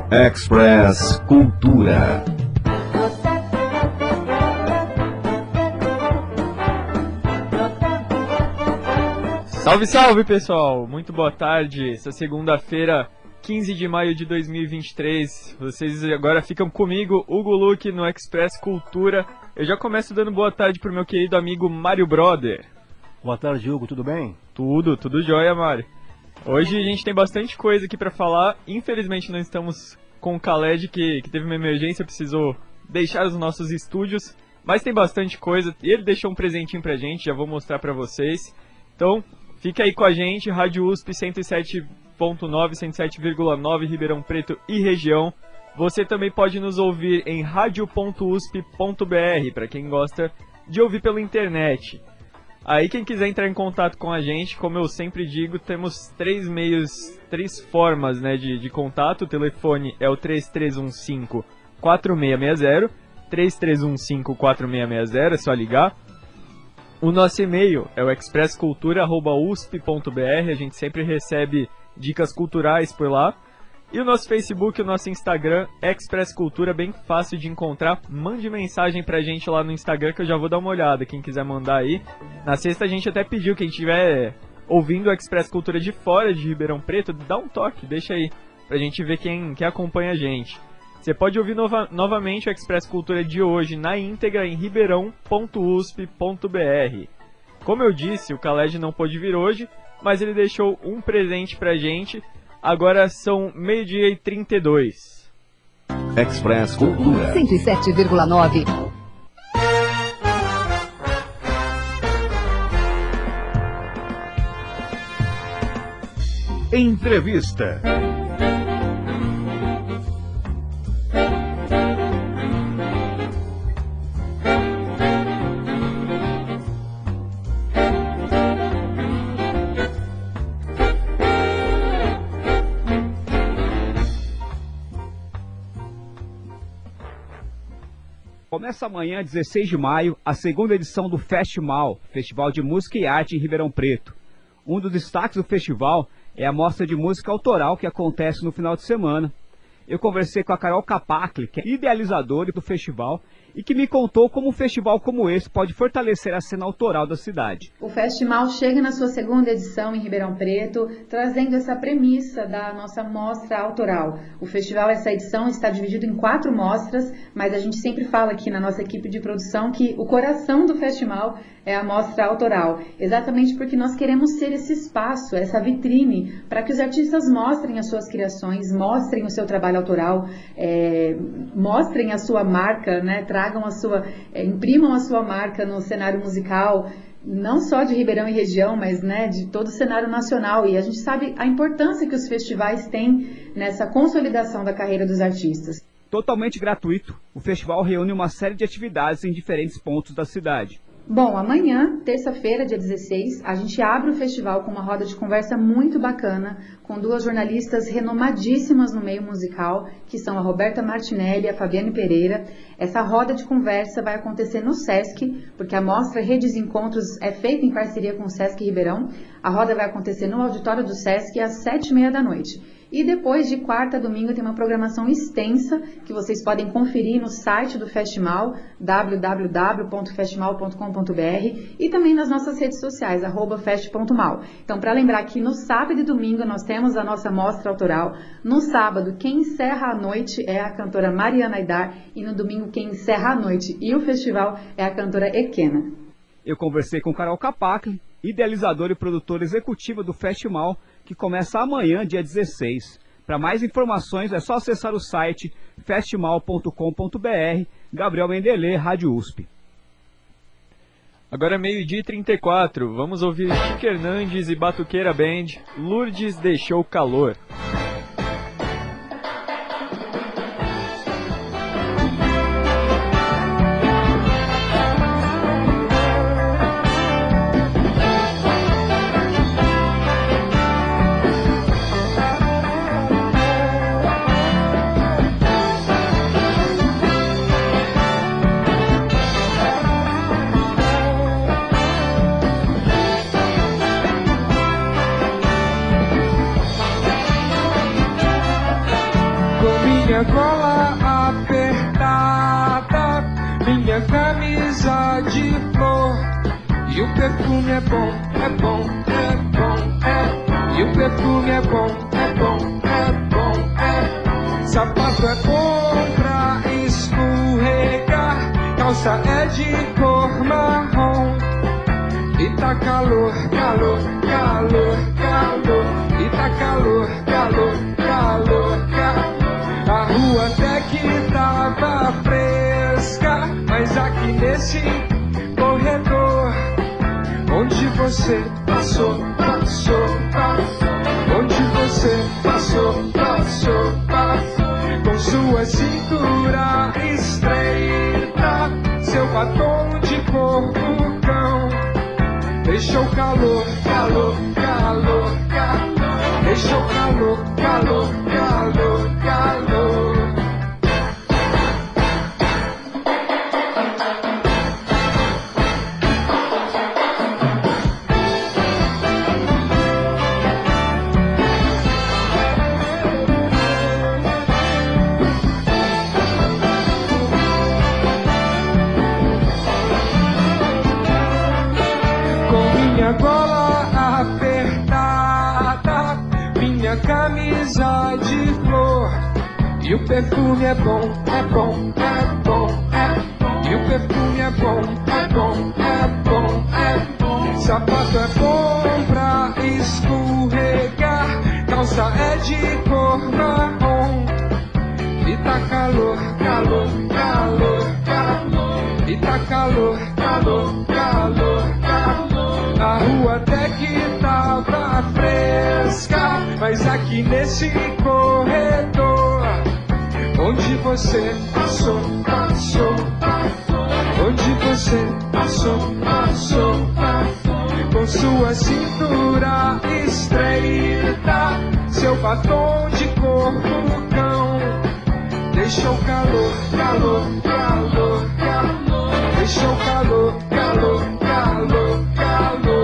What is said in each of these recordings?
Express Cultura. Salve, salve, pessoal! Muito boa tarde. Essa segunda-feira, 15 de maio de 2023. Vocês agora ficam comigo, Hugo Luque, no Express Cultura. Eu já começo dando boa tarde pro meu querido amigo Mário Brother. Boa tarde, Hugo. Tudo bem? Tudo jóia, Mário. Hoje a gente tem bastante coisa aqui pra falar. Infelizmente não estamos com o Khaled, que teve uma emergência, precisou deixar os nossos estúdios. Mas tem bastante coisa. Ele deixou um presentinho pra gente, já vou mostrar pra vocês. Então, fica aí com a gente, Rádio USP 107.9, 107,9 Ribeirão Preto e região. Você também pode nos ouvir em radio.usp.br, para quem gosta de ouvir pela internet. Aí quem quiser entrar em contato com a gente, como eu sempre digo, temos três formas, né, de contato. O telefone é o 3315-4660, 3315-4660, é só ligar. O nosso e-mail é o expresscultura@usp.br, a gente sempre recebe dicas culturais por lá. E o nosso Facebook, o nosso Instagram, Express Cultura, bem fácil de encontrar. Mande mensagem pra gente lá no Instagram que eu já vou dar uma olhada, quem quiser mandar aí. Na sexta a gente até pediu, quem estiver ouvindo o Express Cultura de fora de Ribeirão Preto, dá um toque, deixa aí, pra gente ver quem acompanha a gente. Você pode ouvir novamente o Express Cultura de hoje na íntegra em ribeirão.usp.br. Como eu disse, o Khaled não pôde vir hoje, mas ele deixou um presente pra gente. Agora são 12h32. Express Cultura 107,9. Entrevista. Começa amanhã, 16 de maio, a segunda edição do Festimal, Festival de Música e Arte em Ribeirão Preto. Um dos destaques do festival é a mostra de música autoral que acontece no final de semana. Eu conversei com a Carol Capacle, que é idealizadora do festival, e que me contou como um festival como esse pode fortalecer a cena autoral da cidade. O festival chega na sua segunda edição em Ribeirão Preto, trazendo essa premissa da nossa mostra autoral. O festival, essa edição, está dividido em 4 mostras, mas a gente sempre fala aqui na nossa equipe de produção que o coração do festival é a mostra autoral, exatamente porque nós queremos ser esse espaço, essa vitrine, para que os artistas mostrem as suas criações, mostrem o seu trabalho autoral, mostrem a sua marca, né, imprimam a sua marca no cenário musical, não só de Ribeirão e região, mas, né, de todo o cenário nacional. E a gente sabe a importância que os festivais têm nessa consolidação da carreira dos artistas. Totalmente gratuito, o festival reúne uma série de atividades em diferentes pontos da cidade. Bom, amanhã, terça-feira, dia 16, a gente abre o festival com uma roda de conversa muito bacana, com 2 jornalistas renomadíssimas no meio musical, que são a Roberta Martinelli e a Fabiane Pereira. Essa roda de conversa vai acontecer no Sesc, porque a mostra Redes Encontros é feita em parceria com o Sesc Ribeirão. A roda vai acontecer no auditório do Sesc às 7h30 da noite. E depois, de quarta a domingo, tem uma programação extensa que vocês podem conferir no site do festival, www.festival.com.br, e também nas nossas redes sociais, @fest.mal. Então, para lembrar que no sábado e domingo nós temos a nossa mostra autoral. No sábado, quem encerra a noite é a cantora Mariana Aidar, e no domingo, quem encerra a noite e o festival é a cantora Equena. Eu conversei com Carol Capacle, idealizadora e produtora executiva do festival, que começa amanhã, dia 16. Para mais informações é só acessar o site festimal.com.br. Gabriel Mendelê, Rádio USP. Agora é 12h34, vamos ouvir Chico Hernandes e Batuqueira Band, Lourdes Deixou Calor. minha gola apertada, minha camisa de flor. E o perfume é bom, é bom, é bom, é. E o perfume é bom, é bom, é bom, é. Sapato é bom pra escorregar, calça é de cor marrom. E tá calor, calor, calor, calor. E tá calor, calor, calor, calor. A rua até que tava fresca, mas aqui nesse corredor, onde você passou, passou, passou. Onde você passou, passou, passou. Com sua cintura estreita, seu batom de corpo cão. Deixa o calor, calor, calor, calor. Deixa o calor, calor, calor, calor. Minha gola apertada, minha camisa de flor. E o perfume é bom, é bom, é bom, é bom. E o perfume é bom, é bom, é bom, é bom. Sapato é bom pra escorregar, calça é de cor marrom. E tá calor, calor, calor, calor. E tá calor, calor, calor, calor. A rua até que tava fresca, mas aqui nesse corredor, onde você passou, passou, passou. Onde você passou, passou, passou. Com sua cintura estreita, seu batom de corpo cão. Deixa o calor, calor, calor, calor. Deixa o calor, calor, calor, calor.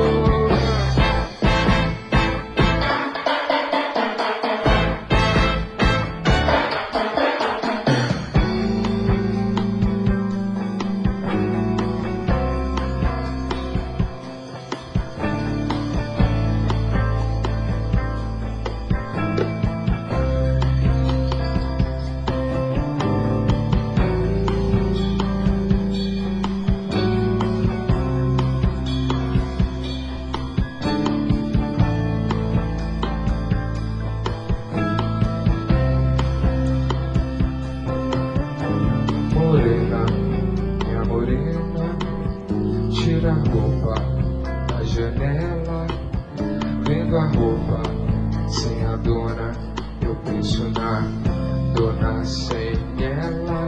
Morena, minha morena, tira a roupa da janela. Vendo a roupa sem a dona, eu penso na dona sem ela.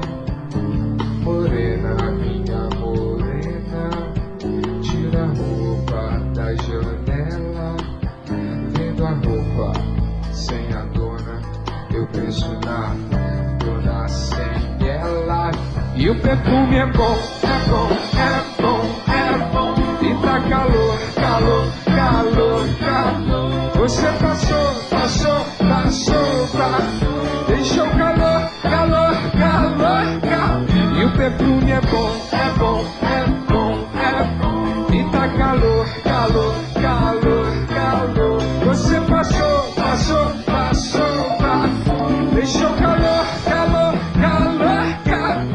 Morena, minha morena, tira a roupa da janela. Vendo a roupa sem a dona, eu penso na dona sem ela. E o perfume é bom, é bom, é bom, é bom. E tá calor, calor, calor, calor. Você passou, passou, passou, passou. Deixa o calor, calor, calor, calor. E o perfume é bom, é bom, é bom, é bom. E tá calor, calor, calor, calor. Você passou, passou, passou, passou. Deixa o calor, calor, calor, calor.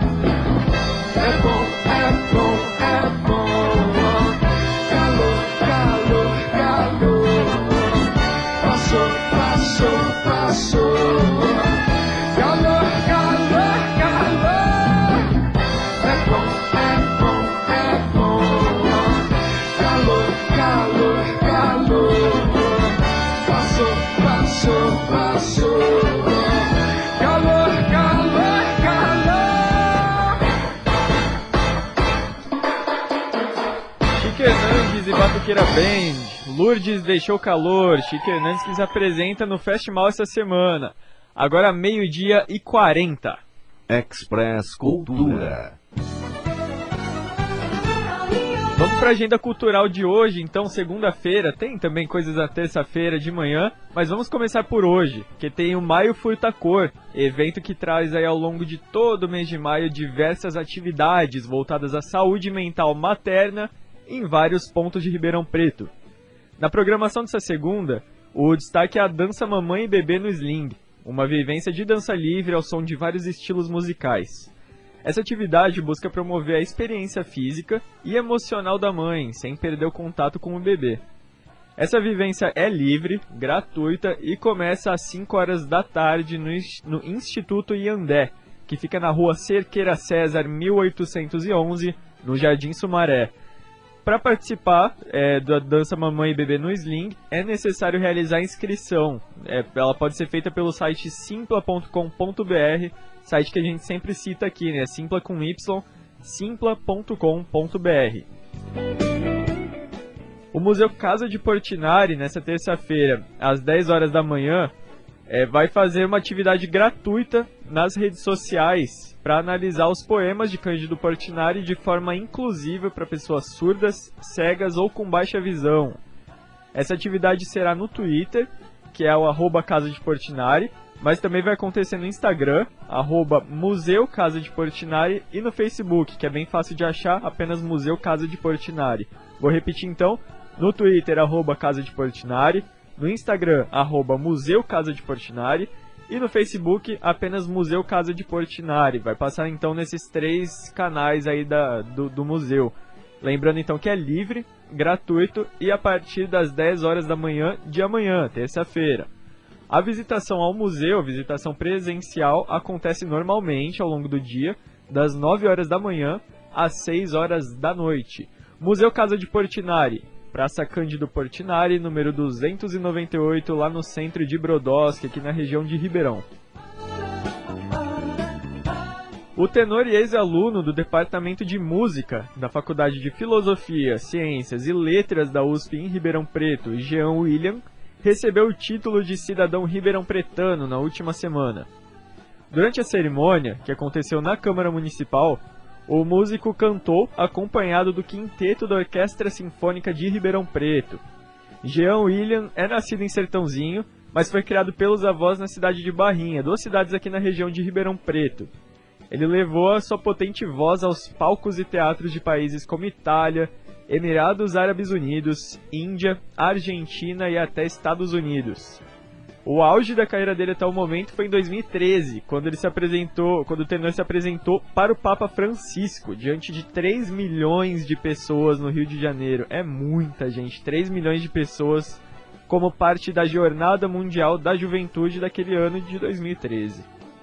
É bom, é bom, é bom. Calor, calor, calor. Passou, passou, passou. Calor, calor, calor. É bom, é bom, é bom. Calor, calor, calor. Passou, passou, passou. Calor, calor, calor. Chico Hernandes e Batuqueira Band. Lourdes deixou calor. Chico Hernandes que se apresenta no Festival essa semana. Agora 12h40. Express Cultura. Vamos para a agenda cultural de hoje, então, segunda-feira, tem também coisas na terça-feira de manhã, mas vamos começar por hoje, que tem o Maio Furta Cor, evento que traz aí ao longo de todo o mês de maio diversas atividades voltadas à saúde mental materna em vários pontos de Ribeirão Preto. Na programação dessa segunda, o destaque é a dança mamãe e bebê no sling, uma vivência de dança livre ao som de vários estilos musicais. Essa atividade busca promover a experiência física e emocional da mãe, sem perder o contato com o bebê. Essa vivência é livre, gratuita e começa às 5 horas da tarde no Instituto Iandé, que fica na rua Cerqueira César 1811, no Jardim Sumaré. Para participar da dança mamãe e bebê no sling, é necessário realizar a inscrição. Ela pode ser feita pelo site simpla.com.br, site que a gente sempre cita aqui, né? Simpla com Y, simpla.com.br. O Museu Casa de Portinari, nessa terça-feira, às 10 horas da manhã, vai fazer uma atividade gratuita nas redes sociais para analisar os poemas de Cândido Portinari de forma inclusiva para pessoas surdas, cegas ou com baixa visão. Essa atividade será no Twitter, que é o @Casa de Portinari, mas também vai acontecer no Instagram, @Museu Casa de Portinari, e no Facebook, que é bem fácil de achar, apenas Museu Casa de Portinari. Vou repetir então, no Twitter, @Casa de Portinari, no Instagram, @Museu Casa de Portinari, e no Facebook, apenas Museu Casa de Portinari. Vai passar então nesses 3 canais aí do museu. Lembrando então que é livre, gratuito e a partir das 10 horas da manhã de amanhã, terça-feira. A visitação ao museu, a visitação presencial, acontece normalmente ao longo do dia, das 9 horas da manhã às 6 horas da noite. Museu Casa de Portinari, Praça Cândido Portinari, número 298, lá no centro de Brodowski, aqui na região de Ribeirão. O tenor e ex-aluno do Departamento de Música da Faculdade de Filosofia, Ciências e Letras da USP em Ribeirão Preto, Jean William, recebeu o título de cidadão ribeirão-pretano na última semana. Durante a cerimônia, que aconteceu na Câmara Municipal, o músico cantou acompanhado do quinteto da Orquestra Sinfônica de Ribeirão Preto. Jean William é nascido em Sertãozinho, mas foi criado pelos avós na cidade de Barrinha, 2 cidades aqui na região de Ribeirão Preto. Ele levou a sua potente voz aos palcos e teatros de países como Itália, Emirados Árabes Unidos, Índia, Argentina e até Estados Unidos. O auge da carreira dele até o momento foi em 2013, quando o tenor se apresentou para o Papa Francisco, diante de 3 milhões de pessoas no Rio de Janeiro. É muita gente, 3 milhões de pessoas, como parte da Jornada Mundial da Juventude daquele ano de 2013.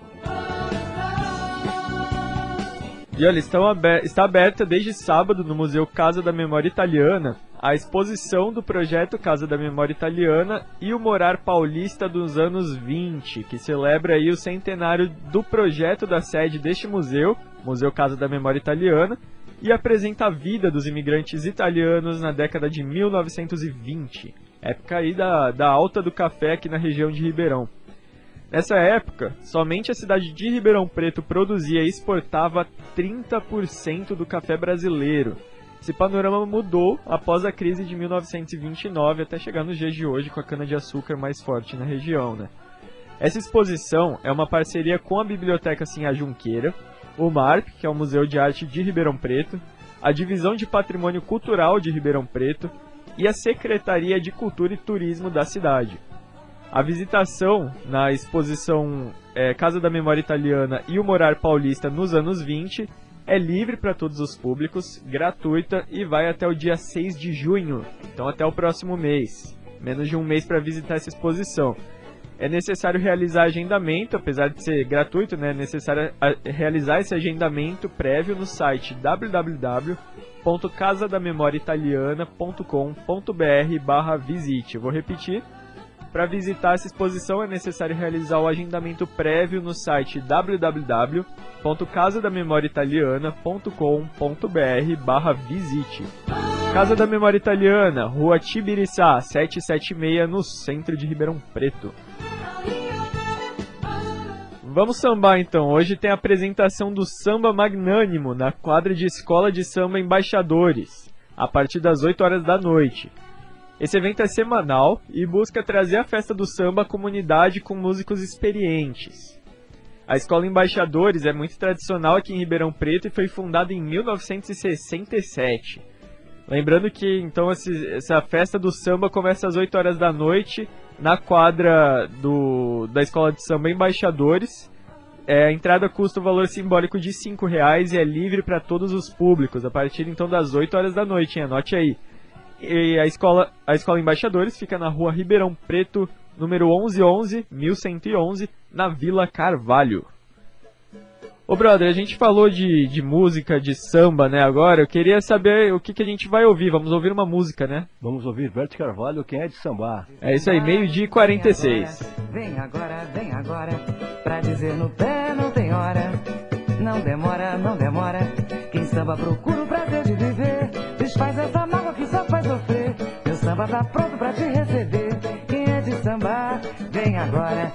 E olha, está aberta desde sábado no Museu Casa da Memória Italiana a exposição do projeto Casa da Memória Italiana e o Morar Paulista dos anos 20, que celebra aí o centenário do projeto da sede deste museu, Museu Casa da Memória Italiana, e apresenta a vida dos imigrantes italianos na década de 1920, época aí da alta do café aqui na região de Ribeirão. Nessa época, somente a cidade de Ribeirão Preto produzia e exportava 30% do café brasileiro. Esse panorama mudou após a crise de 1929 até chegar nos dias de hoje com a cana-de-açúcar mais forte na região, né? Essa exposição é uma parceria com a Biblioteca Sinhá Junqueira, o MARP, que é o Museu de Arte de Ribeirão Preto, a Divisão de Patrimônio Cultural de Ribeirão Preto e a Secretaria de Cultura e Turismo da cidade. A visitação na exposição Casa da Memória Italiana e o Morar Paulista nos anos 20 é livre para todos os públicos, gratuita e vai até o dia 6 de junho, então até o próximo mês. Menos de um mês para visitar essa exposição. É necessário realizar agendamento, apesar de ser gratuito, né? É necessário realizar esse agendamento prévio no site www.casadamemoriaitaliana.com.br/visite. Eu vou repetir. Para visitar essa exposição é necessário realizar o agendamento prévio no site www.casadamemoriaitaliana.com.br/visite. Casa da Memória Italiana, Rua Tibiriçá, 776, no centro de Ribeirão Preto. Vamos sambar então. Hoje tem a apresentação do Samba Magnânimo na quadra de Escola de Samba Embaixadores. a partir das 8 horas da noite. Esse evento é semanal e busca trazer a festa do samba à comunidade com músicos experientes. A Escola Embaixadores é muito tradicional aqui em Ribeirão Preto e foi fundada em 1967. Lembrando que então essa festa do samba começa às 8 horas da noite na quadra da Escola de Samba Embaixadores. A entrada custa o valor simbólico de R$5 e é livre para todos os públicos, a partir então das 8 horas da noite, hein? Anote aí. E a escola Embaixadores fica na rua Ribeirão Preto, número 1111, na Vila Carvalho. Ô brother, a gente falou de música, de samba, né, agora. Eu queria saber o que a gente vai ouvir. Vamos ouvir uma música, né? Vamos ouvir Bete Carvalho, Quem é de Sambar. É isso aí, 12h46. Vem agora, pra dizer no pé não tem hora. Não demora, quem samba procura o prazer de viver. Desfaz essa mágoa que só faz sofrer. Meu samba tá pronto pra te receber. Quem é de sambar, vem agora,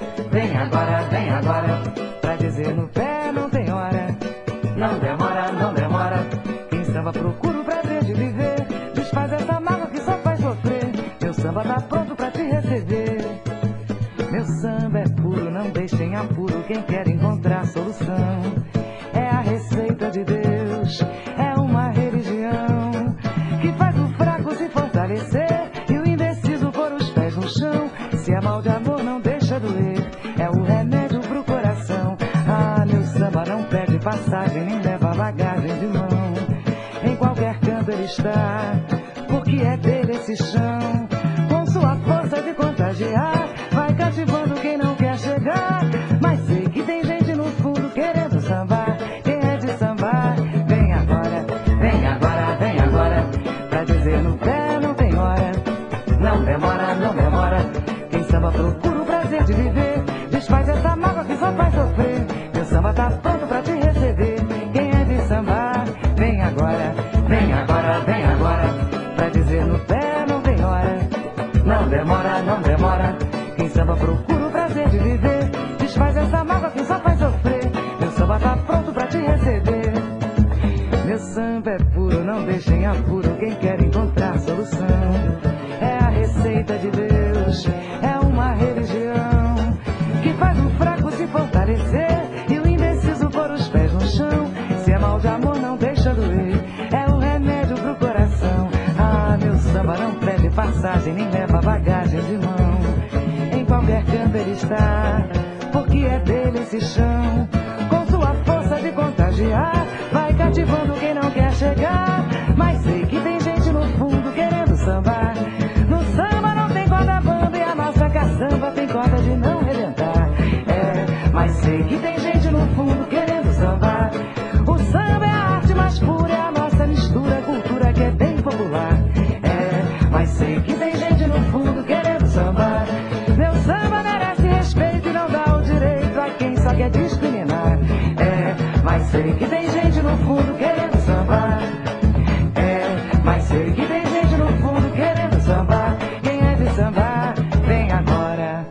pra dizer no pé não tem hora. Não demora, quem samba procura o prazer de viver. Desfaz essa mágoa que só faz sofrer. Meu samba tá pronto pra te receber. Meu samba é puro, não deixe em apuro quem quer encontrar solução. É a receita de Deus, é uma religião que faz o fraco se fortalecer e o indeciso pôr os pés no chão. Se é mal de amor não deixa doer, é o remédio pro coração. Ah, meu samba não pede passagem nem leva bagagem de mão. Em qualquer canto ele está, porque é dele esse chão. Com sua força de contagiar, vai cativando quem não quer chegar. Mas sei que tem gente no fundo querendo sambar. Quem é de sambar, vem agora, pra dizer no pé não tem hora. Não demora, quem samba procura o prazer de viver. Desfaz essa mágoa que só faz sofrer. Meu samba tá pronto pra te receber. Quem é de sambar, vem agora, pra dizer no pé não tem hora. Não demora, quem samba procura o prazer de viver. Desfaz essa mágoa que só faz sofrer. Meu samba tá pronto pra te receber. Meu samba é puro, não deixe em apuro quem quer encontrar solução. É a receita de Deus, é uma religião que faz o fraco se fortalecer e o indeciso pôr os pés no chão. Se é mal de amor não deixa doer, é o remédio pro coração. Ah, meu samba não pede passagem nem leva bagagem de mão. Em qualquer canto ele está, porque é dele esse chão. Com sua força de contagiar, vai cativando quem não quer chegar. Mas sei que tem gente no fundo querendo sambar. No samba não tem corda bamba e a nossa caçamba tem corda de não rebentar. Mas sei que tem gente no fundo querendo sambar. O samba é a arte mais pura, é a nossa mistura, cultura que é bem popular. Mas sei que tem gente no fundo querendo sambar. Meu samba merece respeito e não dá o direito a quem só quer discriminar. Mas sei que tem gente no fundo querendo sambar. Mas sei que tem gente no fundo querendo sambar. Quem é de sambar, vem agora.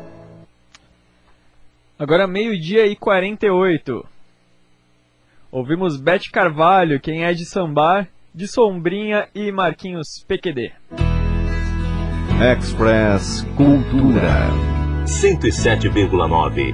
Agora 12h48. Ouvimos Bete Carvalho, Quem é de Sambar, de Sombrinha e Marquinhos PQD. Express Cultura 107,9.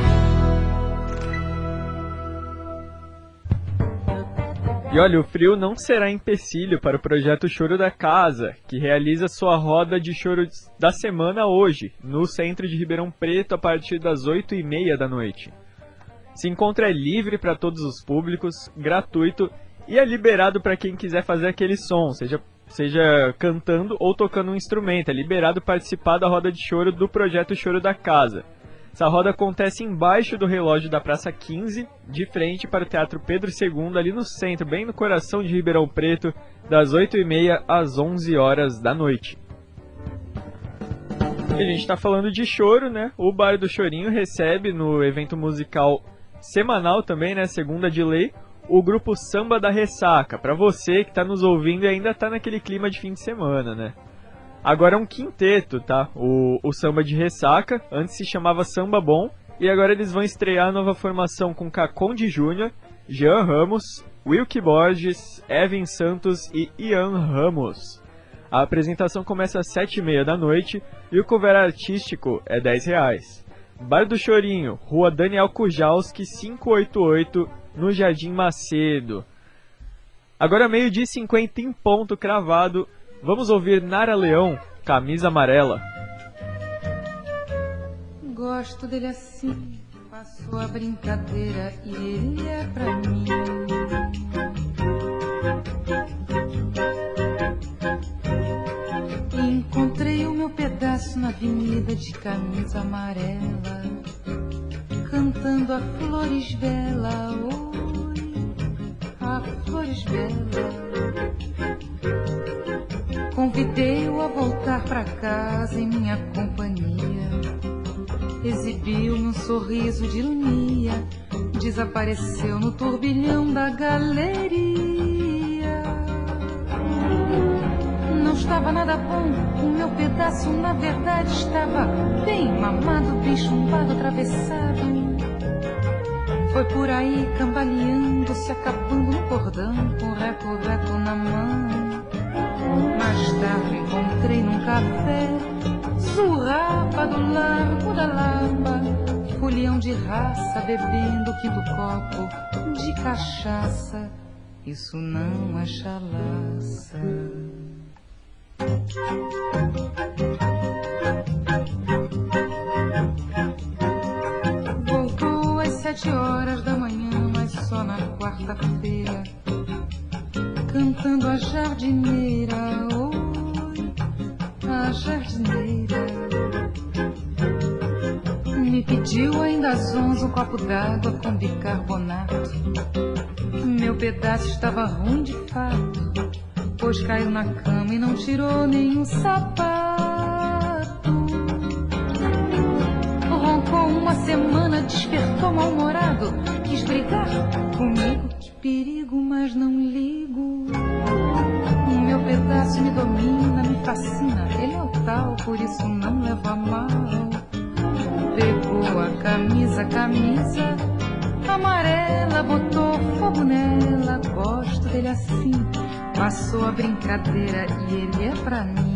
E olha, o frio não será empecilho para o projeto Choro da Casa, que realiza sua roda de choro da semana hoje, no centro de Ribeirão Preto, a partir das 8h30 da noite. Se encontra é livre para todos os públicos, gratuito e é liberado para quem quiser fazer aquele som, seja cantando ou tocando um instrumento. É liberado participar da roda de choro do projeto Choro da Casa. Essa roda acontece embaixo do relógio da Praça 15, de frente para o Teatro Pedro II, ali no centro, bem no coração de Ribeirão Preto, das 8h30 às 11 horas da noite. E a gente está falando de choro, né? O Bar do Chorinho recebe no evento musical semanal também, né? Segunda de lei, o grupo Samba da Ressaca. Para você que está nos ouvindo e ainda está naquele clima de fim de semana, né? Agora é um quinteto, tá? O Samba de Ressaca, antes se chamava Samba Bom, e agora eles vão estrear a nova formação com Caconde Júnior, Jean Ramos, Wilkie Borges, Evan Santos e Ian Ramos. A apresentação começa às 7h30 da noite e o cover artístico é R$10. Bar do Chorinho, Rua Daniel Kujalski, 588, no Jardim Macedo. Agora 12h50 em ponto cravado, vamos ouvir Nara Leão, Camisa Amarela. Gosto dele assim, passou a brincadeira e ele é pra mim. Encontrei o meu pedaço na avenida de camisa amarela, cantando a flores bela, oi, a flores bela. Convidei-o a voltar pra casa em minha companhia, exibiu-me um sorriso de ironia, desapareceu no turbilhão da galeria. Não estava nada bom, o meu pedaço na verdade estava bem mamado, bem chumbado, atravessado. Foi por aí cambaleando, se acabando no cordão, com reco-reco na mão. Mais tarde encontrei num café Zurrapa do Largo da Lapa, folião de raça, bebendo quinto copo de cachaça. Isso não é chalaça. Voltou às 7h da manhã, mas só na quarta-feira, cantando a jardineira, oi, a jardineira. Me pediu ainda às 11 um copo d'água com bicarbonato. Meu pedaço estava ruim de fato, pois caiu na cama e não tirou nenhum sapato. Roncou uma semana, despertou mal-humorado, quis brigar comigo, que perigo, mas não ligo. O meu pedaço me domina, me fascina, ele é o tal, por isso não levo a mal. Pegou a camisa amarela, botou fogo nela, gosto dele assim, passou a brincadeira e ele é pra mim.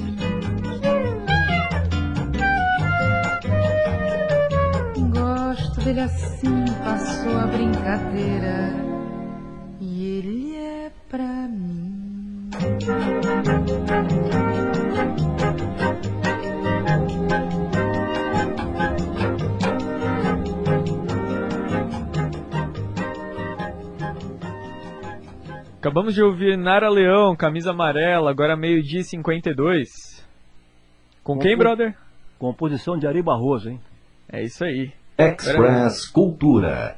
Gosto dele assim, passou a brincadeira e ele é pra mim. Acabamos de ouvir Nara Leão, Camisa Amarela, agora 12h52. Com quem, brother? Composição de Ari Barroso, hein? É isso aí. Express Cultura.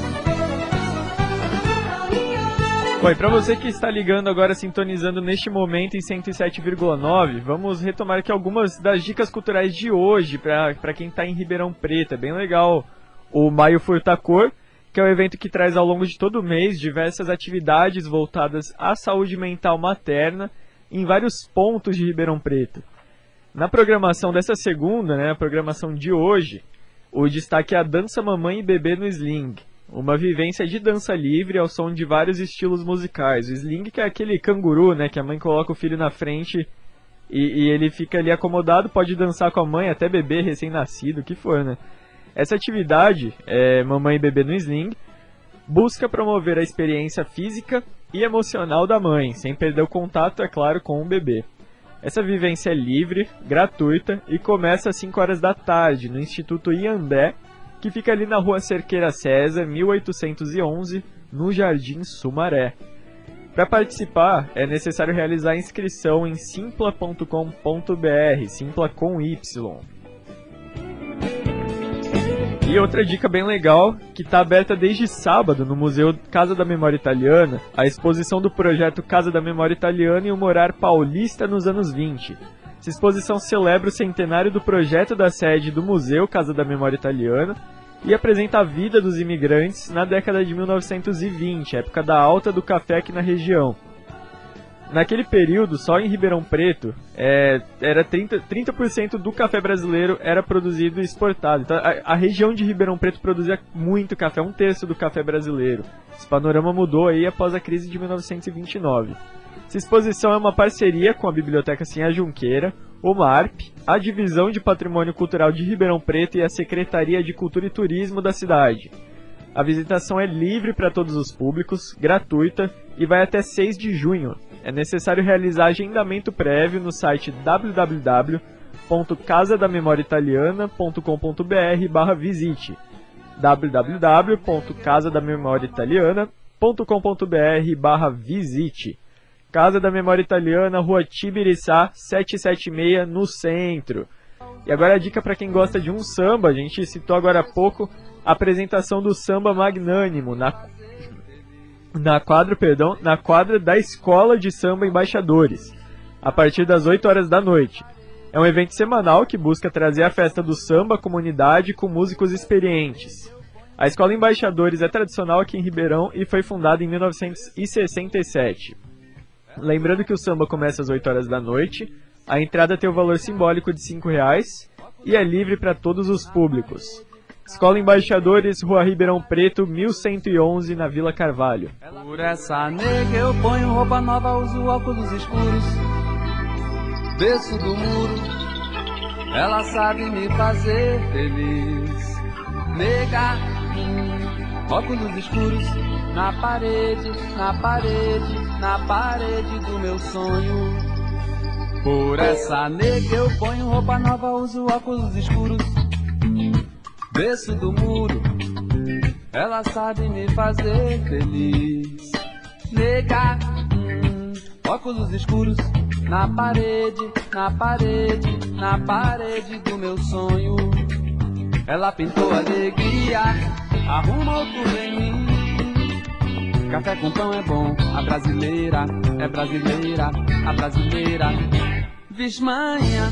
Bom, e pra você que está ligando agora, sintonizando neste momento em 107,9, vamos retomar aqui algumas das dicas culturais de hoje pra quem tá em Ribeirão Preto. É bem legal o Maio Furtacor, que é um evento que traz ao longo de todo o mês diversas atividades voltadas à saúde mental materna em vários pontos de Ribeirão Preto. Na programação dessa segunda, a programação de hoje, o destaque é a Dança Mamãe e Bebê no Sling, uma vivência de dança livre ao som de vários estilos musicais. O Sling, que é aquele canguru, que a mãe coloca o filho na frente e ele fica ali acomodado, pode dançar com a mãe, até bebê recém-nascido, o que for, Essa atividade, Mamãe e Bebê no Sling, busca promover a experiência física e emocional da mãe, sem perder o contato, é claro, com o bebê. Essa vivência é livre, gratuita e começa às 5h da tarde, no Instituto Iandé, que fica ali na Rua Cerqueira César, 1811, no Jardim Sumaré. Para participar, é necessário realizar a inscrição em simpla.com.br, Simpla com Y. E outra dica bem legal, que está aberta desde sábado no Museu Casa da Memória Italiana, a exposição do projeto Casa da Memória Italiana e o Morar Paulista nos anos 20. Essa exposição celebra o centenário do projeto da sede do Museu Casa da Memória Italiana e apresenta a vida dos imigrantes na década de 1920, época da alta do café aqui na região. naquele período, só em Ribeirão Preto, era 30% do café brasileiro era produzido e exportado. Então, a região de Ribeirão Preto produzia muito café, 1/3 do café brasileiro. Esse panorama mudou aí após a crise de 1929. Essa exposição é uma parceria com a Biblioteca Sinha Junqueira, o MARP, a Divisão de Patrimônio Cultural de Ribeirão Preto e a Secretaria de Cultura e Turismo da cidade. A visitação é livre para todos os públicos, gratuita e vai até 6 de junho. É necessário realizar agendamento prévio no site www.casadamemoriaitaliana.com.br/visite www.casadamemoriaitaliana.com.br/visite Casa da Memória Italiana, Rua Tibiriçá, 776, no centro. E agora a dica para quem gosta de um samba, a gente citou agora há pouco a apresentação do Samba Magnânimo na quadra da Escola de Samba Embaixadores, a partir das 8 horas da noite. É um evento semanal que busca trazer a festa do samba à comunidade com músicos experientes. A Escola Embaixadores é tradicional aqui em Ribeirão e foi fundada em 1967. Lembrando que o samba começa às 8 horas da noite, a entrada tem o valor simbólico de R$5 e é livre para todos os públicos. Escola Embaixadores, Rua Ribeirão Preto, 1111, na Vila Carvalho. Por essa nega eu ponho roupa nova, uso óculos escuros, desço do muro, ela sabe me fazer feliz. Nega, óculos escuros, na parede, na parede, na parede do meu sonho. Por essa nega eu ponho roupa nova, uso óculos escuros, desço do muro, ela sabe me fazer feliz. Nega, óculos escuros, na parede, na parede, na parede do meu sonho. Ela pintou alegria, arrumou tudo em mim. Café com pão é bom, a brasileira, é brasileira, a brasileira. Vixe manhã,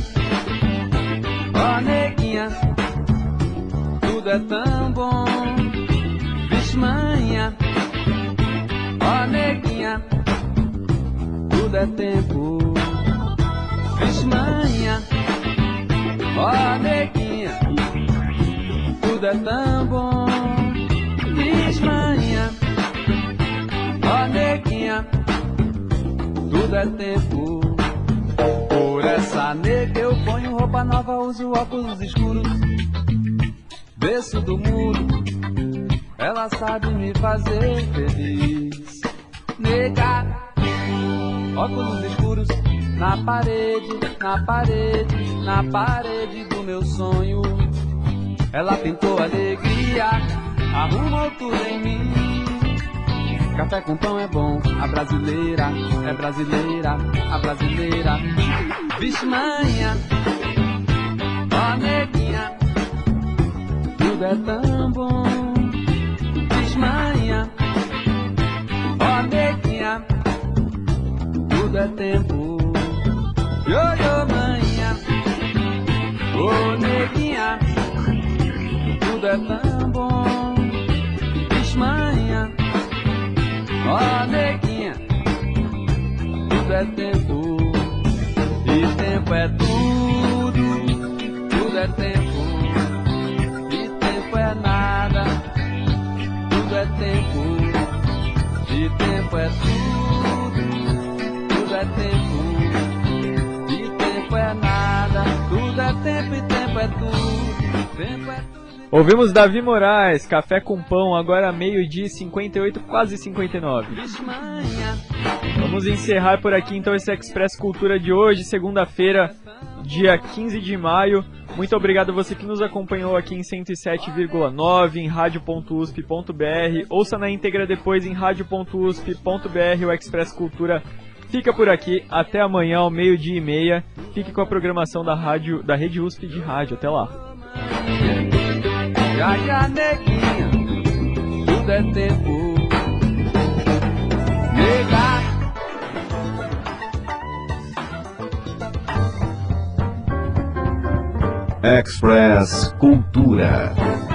ó neguinha, tudo é tão bom. Vixe manhã, ó neguinha, tudo é tempo. Vixe manhã, ó neguinha, tudo é tão bom. Vixe manhã, ó neguinha, tudo é tempo. Por essa nega eu ponho roupa nova, uso óculos escuros, desço do muro, ela sabe me fazer feliz. Nega, óculos escuros, na parede, na parede, na parede do meu sonho. Ela pintou alegria, arrumou tudo em mim. Café com pão é bom, a brasileira, é brasileira, a brasileira. Vixe manhã, ó neguinha, tudo é tão bom. Vixe manhã, ó neguinha, tudo é tempo. Yo manhã, ô neguinha, tudo é tão bom. Vixe manhã, ó neguinha, tudo é tempo. E tempo é tudo, tudo é tempo. E tempo é nada, tudo é tempo. E tempo é tudo, tudo é tempo. E tempo é nada, tudo é tempo. E tempo é tudo, tempo é tudo. Ouvimos Davi Moraes, Café com Pão, agora meio-dia 58, quase 59. Vamos encerrar por aqui então esse Express Cultura de hoje, segunda-feira, dia 15 de maio. Muito obrigado a você que nos acompanhou aqui em 107,9, em radio.usp.br. Ouça na íntegra depois em radio.usp.br. O Express Cultura fica por aqui. Até amanhã, ao meio-dia e meia. Fique com a programação da Rede USP de rádio. Até lá. Já neguinha, tudo é tempo. Nega, Express Cultura.